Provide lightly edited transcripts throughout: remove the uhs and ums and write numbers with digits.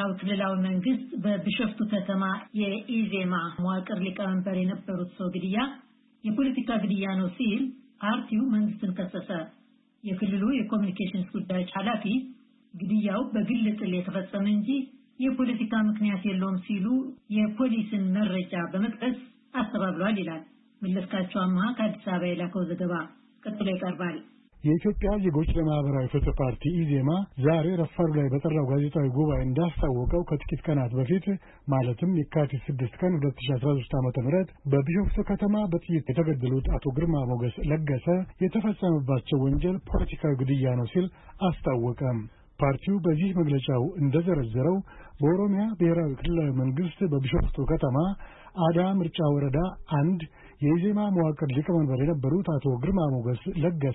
ብሔራዊ ክልላዊ መንግስት በቢሾፍቱ ከተማ የኢዜማ መዋቅር ሊቀመንበር የነበሩት ሰው ግድያ የፖለቲካ ግድያ ነው ሲል ፓርቲው መንግስትን ከሰሰ። የክልሉ የኮሙኒኬሽንስ ጉዳዮች ኃላፊ ግድያው በግል ጥል የተፈጸመ እንጂ የፖለቲካ ምክንያት የለውም ሲሉ የፖሊስን መረጃ በመጥቀስ አስተባብሏል ይላል። መለስካቸው አማሃ ከአዲስ አበባ የላከው ዘገባ ቀጥሎ ይቀርባል። የኢትዮጵያ ዜጎች ለማህበራዊ ፍትህ ፓርቲ ኢዜማ ዛሬ ረፋዱ ላይ በጠራው ጋዜጣዊ ጉባኤ እንዳስታወቀው ከጥቂት ቀናት በፊት ማለትም የካቲት 6 ቀን 2013 ዓ.ም በቢሾፍቱ ከተማ በጥይት የተገደሉት አቶ ግርማ ሞገስ ለገሰ የተፈጸመባቸው ወንጀል ፖለቲካዊ ግድያ ነው ሲል አስታወቀ። ፓርቲው በዚህ መግለጫው እንደዘረዘረው በኦሮሚያ ብሔራዊ ክልላዊ መንግስት በቢሾፍቱ ከተማ አዳ ምርጫ ወረዳ 1 የኢዜማ መዋቅር ሊቀመንበር የነበሩት አቶ ግርማ ሞገስ ለገሰ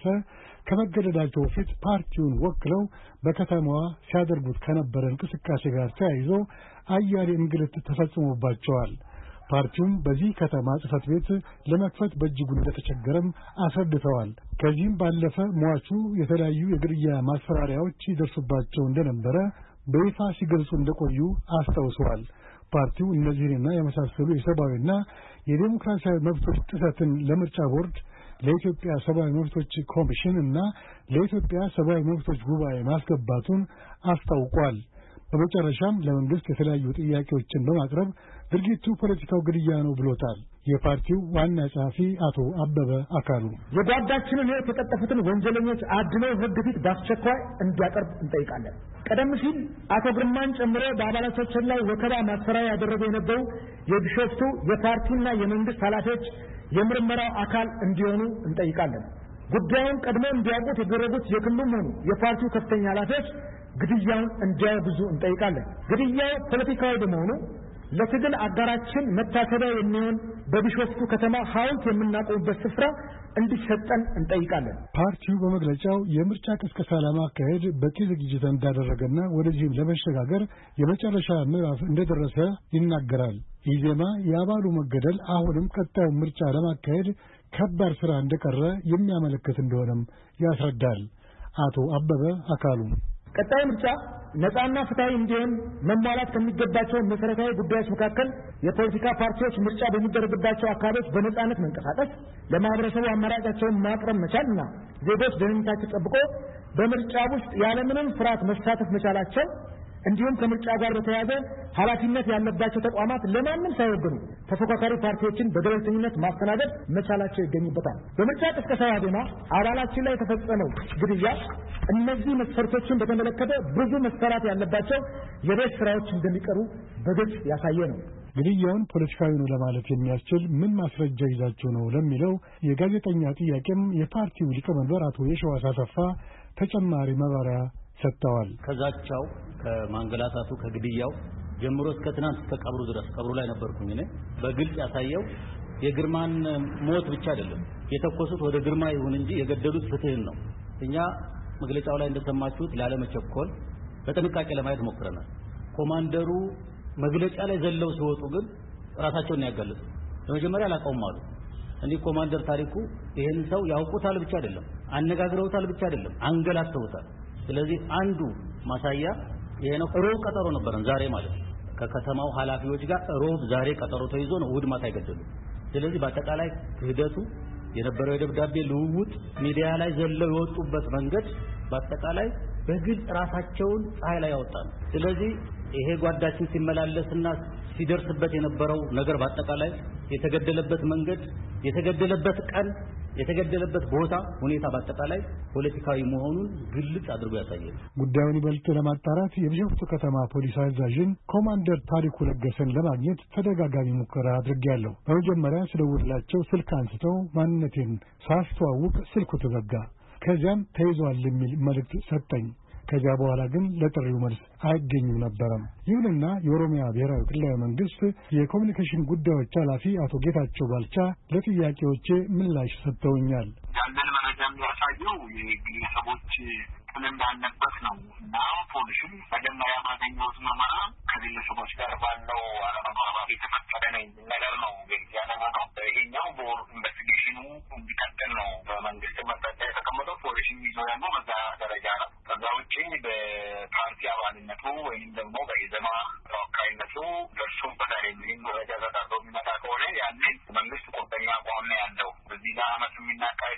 ከመገደላቸው በፊት ፓርቲውን ወክለው በከተማዋ ሲያደርጉት ከነበረ እንቅስቃሴ ጋር ተያይዞ አያሌ እንግልት ተፈጽሞባቸዋል። ፓርቲውም በዚህ ከተማ ጽሕፈት ቤት ለመክፈት በእጅጉ እንደተቸገረም አስረድተዋል። ከዚህም ባለፈ ሟቹ የተለያዩ የግድያ ማስፈራሪያዎች ይደርሱባቸው እንደነበረ በይፋ ሲገልጹ እንደቆዩ አስታውሰዋል። ፓርቲው እነዚህንና የመሳሰሉ የሰብአዊና የዴሞክራሲያዊ መብቶች ጥሰትን ለምርጫ ቦርድ፣ ለኢትዮጵያ ሰብአዊ መብቶች ኮሚሽን እና ለኢትዮጵያ ሰብአዊ መብቶች ጉባኤ ማስገባቱን አስታውቋል። በመጨረሻም ለመንግስት የተለያዩ ጥያቄዎችን በማቅረብ ድርጊቱ ፖለቲካው ግድያ ነው ብሎታል። የፓርቲው ዋና ጸሐፊ አቶ አበበ አካሉ የጓዳችንን የተቀጠፉትን ወንጀለኞች አድነው ሕግ ፊት በአስቸኳይ እንዲያቀርብ እንጠይቃለን። ቀደም ሲል አቶ ግርማን ጨምሮ በአባላቶቻችን ላይ ወከባ ማስፈራሪያ ያደረጉ የነበሩ የቢሾፍቱ የፓርቲና የመንግስት ኃላፊዎች የምርመራው አካል እንዲሆኑ እንጠይቃለን። ጉዳዩን ቀድመው እንዲያውቁት የደረጉት የክልሉም ሆኑ የፓርቲው ከፍተኛ ኃላፊዎች ግድያውን እንዲያወግዙ እንጠይቃለን። ግድያው ፖለቲካዊ በመሆኑ ለትግል አጋራችን መታሰቢያ የሚሆን በቢሾፍቱ ከተማ ሐውልት የምናቆምበት ስፍራ እንዲሰጠን እንጠይቃለን። ፓርቲው በመግለጫው የምርጫ ቅስቀሳ ለማካሄድ በቂ ዝግጅት እንዳደረገና ወደዚህም ለመሸጋገር የመጨረሻ ምዕራፍ እንደደረሰ ይናገራል። ኢዜማ የአባሉ መገደል አሁንም ቀጣዩ ምርጫ ለማካሄድ ከባድ ስራ እንደቀረ የሚያመለክት እንደሆነም ያስረዳል። አቶ አበበ አካሉ ቀጣዩ ምርጫ ነፃና ፍትሃዊ እንዲሆን መሟላት ከሚገባቸው መሰረታዊ ጉዳዮች መካከል የፖለቲካ ፓርቲዎች ምርጫ በሚደረግባቸው አካባቢዎች በነፃነት መንቀሳቀስ፣ ለማህበረሰቡ አማራጫቸውን ማቅረብ መቻልና ዜጎች ደህንነታቸው ተጠብቆ በምርጫ ውስጥ ያለምንም ፍርሃት መሳተፍ መቻላቸው እንዲሁም ከምርጫ ጋር በተያያዘ ኃላፊነት ያለባቸው ተቋማት ለማንም ሳይወግኑ ተፎካካሪ ፓርቲዎችን በገለልተኝነት ማስተናገድ መቻላቸው ይገኙበታል። በምርጫ ቅስቀሳ ዋዜማ አባላችን ላይ የተፈጸመው ግድያ እነዚህ መስፈርቶችን በተመለከተ ብዙ መሰራት ያለባቸው የቤት ስራዎች እንደሚቀሩ በግልጽ ያሳየ ነው። ግድያውን ፖለቲካዊ ነው ለማለት የሚያስችል ምን ማስረጃ ይዛችሁ ነው ለሚለው የጋዜጠኛ ጥያቄም የፓርቲው ሊቀመንበር አቶ የሸዋስ አሰፋ ተጨማሪ ማብራሪያ ሰጥተዋል። ከዛቻው ከማንገላታቱ ከግድያው ጀምሮ እስከ ትናንት እስከ ቀብሩ ድረስ ቀብሩ ላይ ነበርኩኝ እኔ በግልጽ ያሳየው የግርማን ሞት ብቻ አይደለም የተኮሱት ወደ ግርማ ይሁን እንጂ የገደሉት ፍትህን ነው። እኛ መግለጫው ላይ እንደሰማችሁት ላለመቸኮል በጥንቃቄ ለማየት ሞክረናል። ኮማንደሩ መግለጫ ላይ ዘለው ሲወጡ ግን ራሳቸውን ያጋለጡ በመጀመሪያ አላቀውም አሉ። እንዲህ ኮማንደር ታሪኩ ይሄን ሰው ያውቁታል ብቻ አይደለም አነጋግረውታል ብቻ አይደለም አንገላተውታል። ስለዚህ አንዱ ማሳያ ይሄ ነው። ሮብ ቀጠሮ ነበረን ዛሬ ማለት ነው። ከከተማው ኃላፊዎች ጋር ሮብ ዛሬ ቀጠሮ ተይዞ ነው እሑድ ማታ ይገደሉ። ስለዚህ በአጠቃላይ ክህደቱ የነበረው የደብዳቤ ልውውጥ ሚዲያ ላይ ዘለው የወጡበት መንገድ በአጠቃላይ በግልጽ ራሳቸውን ፀሐይ ላይ ያወጣሉ። ስለዚህ ይሄ ጓዳችን ሲመላለስና ሲደርስበት የነበረው ነገር በአጠቃላይ የተገደለበት መንገድ የተገደለበት ቀን የተገደለበት ቦታ ሁኔታ በአጠቃላይ ፖለቲካዊ መሆኑን ግልጽ አድርጎ ያሳያል። ጉዳዩን ይበልጥ ለማጣራት የቢሾፍቱ ከተማ ፖሊስ አዛዥን ኮማንደር ታሪኩ ለገሰን ለማግኘት ተደጋጋሚ ሙከራ አድርጌያለሁ። በመጀመሪያ ስደውልላቸው ስልክ አንስተው ማንነቴን ሳስተዋውቅ ስልኩ ተዘጋ። ከዚያም ተይዟል የሚል መልእክት ሰጠኝ። ከዚያ በኋላ ግን ለጥሪው መልስ አይገኝም ነበረም። ይሁንና የኦሮሚያ ብሔራዊ ክልላዊ መንግስት የኮሙኒኬሽን ጉዳዮች ኃላፊ አቶ ጌታቸው ባልቻ ለጥያቄዎቼ ምላሽ ሰጥተውኛል። ያለን መረጃ የሚያሳየው የግለሰቦች ጥል እንዳለበት ነው እና ፖሊስም መጀመሪያ ባገኘሁት ምርመራ ከግለሰቦች ጋር ባለው አለመግባባት የተፈጠረ ነገር ነው ያደረገው። ይሄኛው በወር ኢንቨስቲጌሽኑ እንዲቀጥል ነው በመንግስት መረጃ የተቀመጠው። ፖሊስም ይዞ ያለው በዛ ደረጃ ነው። ከዛ ውጭ በፓርቲ አባልነቱ ወይም ደግሞ በኢዜማ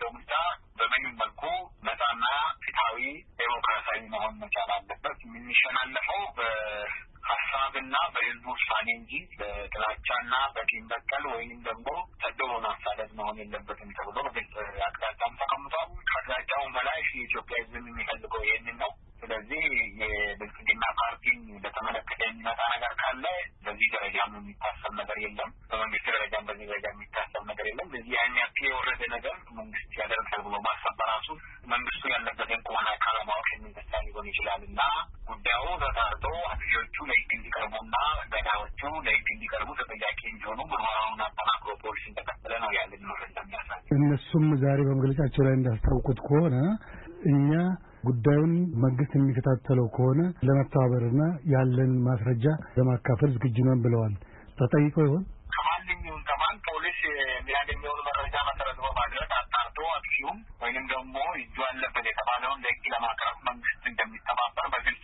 የሚካሄደው ምርጫ በምንም መልኩ ነፃና ፍትሃዊ ዴሞክራሲያዊ መሆን መቻል አለበት። የሚሸናነፈው በሀሳብና በህዝቡ ውሳኔ እንጂ በጥላቻና በቂም በቀል ወይንም ደግሞ ተደሮ ማሳደድ መሆን የለበትም ተብሎ በግልጽ አቅጣጫም ተቀምጧል። ከአቅጣጫውም በላይ የኢትዮጵያ ህዝብ የሚፈልገው ይህንን ነው። ስለዚህ የብልጽግና ፓርቲን በተመለከተ የሚመጣ ነገር ካለ በዚህ ደረጃም የሚታሰብ ነገር የለም። በመንግስት ደረጃም በዚህ ደረጃ የሚታሰብ ነገር የለም። በዚህ ያን ያክል የወረደ ነገር መንግስት ያደርጋል ብሎ ማሰብ በራሱ መንግስቱ ያለበትን ቁመና ካለማወቅ የሚነሳ ሊሆን ይችላል እና ጉዳዩ ተጣርቶ አጥፊዎቹ ለህግ እንዲቀርቡና ገዳዮቹ ለህግ እንዲቀርቡ ተጠያቂ እንዲሆኑ ምርመራውን አጠናክሮ ፖሊስ እንደቀጠለ ነው ያለን መረጃ የሚያሳይ። እነሱም ዛሬ በመግለጫቸው ላይ እንዳስታውቁት ከሆነ እኛ ጉዳዩን መንግስት የሚከታተለው ከሆነ ለመተባበርና ያለን ማስረጃ ለማካፈል ዝግጁ ነን ብለዋል። ተጠይቀው ይሆን? ከማንኛውም ከማን ፖሊስ የሚያገኘውን መረጃ መሰረት በማድረግ አጣርቶ አጥፊውም ወይንም ደግሞ እጁ አለበት የተባለውን ለህግ ለማቅረብ መንግስት እንደሚተባበር በግልጽ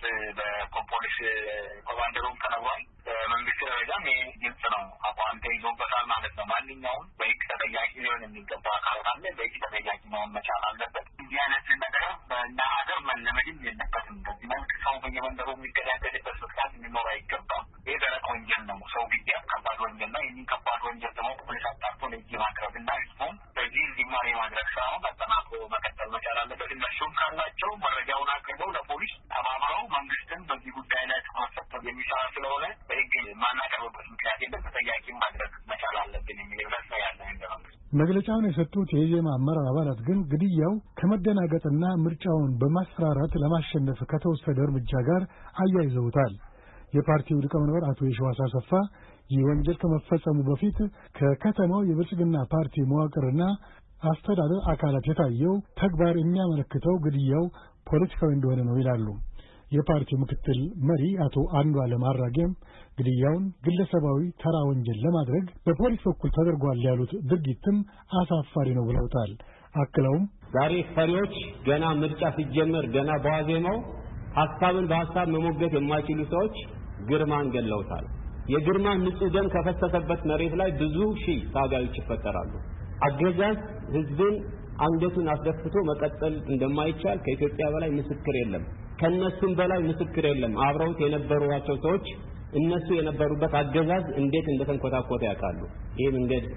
በፖሊስ ኮማንደሩም ተነግሯል። በመንግስት ደረጃም ይህ ግልጽ ነው፣ አቋም ተይዞበታል ማለት ነው። ማንኛውም በህግ ተጠያቂ ሊሆን የሚገባ አካል ካለ በህግ ተጠያቂ መሆን መቻል አለበት። እንዲህ አይነት ነገር በእኛ ሀገር መለመድም የለበትም። በዚህ መልክ ሰው በየመንደሩ የሚገዳደልበት ምክንያት ሊኖር አይገባም። ይህ ደረቅ ወንጀል ነው። ሰው ግድያ ከባድ ወንጀል ነው። ይህን ከባድ ወንጀል ደግሞ ፖሊስ አጣርቶ ለህግ ማቅረብና ህዝቡም በዚህ እንዲማር የማድረግ ስራውን አጠናክሮ መቀጠል መቻል አለበት። እነሱም ካላቸው መረጃውን አቅርበው ለፖሊስ ተባብረው መንግስትን በዚህ ጉዳይ ላይ ትኩረት ሰጥተው የሚሰራ ስለሆነ በህግ ማናቀርብበት ምክንያት የለም። ተጠያቂ ማድረግ መቻል አለብን የሚል እምነት ነው ያለን እንደ መንግስት። መግለጫውን የሰጡት የኢዜማ አመራር አባላት ግን ግድያው ከመደናገጥና ምርጫውን በማስፈራራት ለማሸነፍ ከተወሰደ እርምጃ ጋር አያይዘውታል። የፓርቲው ሊቀመንበር አቶ የሺዋስ አሰፋ ይህ ወንጀል ከመፈጸሙ በፊት ከከተማው የብልጽግና ፓርቲ መዋቅርና አስተዳደር አካላት የታየው ተግባር የሚያመለክተው ግድያው ፖለቲካዊ እንደሆነ ነው ይላሉ። የፓርቲው ምክትል መሪ አቶ አንዱዓለም አራጌም ግድያውን ግለሰባዊ ተራ ወንጀል ለማድረግ በፖሊስ በኩል ተደርጓል ያሉት ድርጊትም አሳፋሪ ነው ብለውታል። አክለውም ዛሬ ፈሪዎች ገና ምርጫ ሲጀመር ገና በዋዜማው ሐሳብን በሐሳብ መሞገት የማይችሉ ሰዎች ግርማን ገለውታል። የግርማን ንጹህ ደም ከፈሰሰበት መሬት ላይ ብዙ ሺህ ታጋዮች ይፈጠራሉ። አገዛዝ ህዝብን አንገቱን አስደፍቶ መቀጠል እንደማይቻል ከኢትዮጵያ በላይ ምስክር የለም። ከነሱም በላይ ምስክር የለም። አብረውት የነበሩዋቸው ሰዎች እነሱ የነበሩበት አገዛዝ እንዴት እንደተንኮታኮተ ያውቃሉ። ይህ መንገድ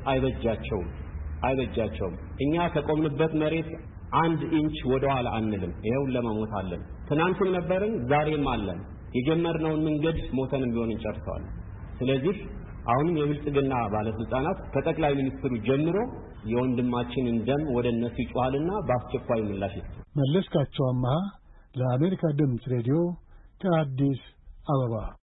አይበጃቸውም። እኛ ከቆምንበት መሬት አንድ ኢንች ወደ ኋላ አንልም። ይሄው ለመሞት አለን። ትናንትም ነበርን፣ ዛሬም አለን። የጀመርነውን መንገድ ሞተንም ቢሆን እንጨርሰዋለን። ስለዚህ አሁንም የብልጽግና ባለስልጣናት ከጠቅላይ ሚኒስትሩ ጀምሮ የወንድማችንን ደም ወደ እነሱ ይጫዋልና በአስቸኳይ ምላሽ ይስጡ። መለስካቸው አማሃ ለአሜሪካ ድምፅ ሬዲዮ ከአዲስ አበባ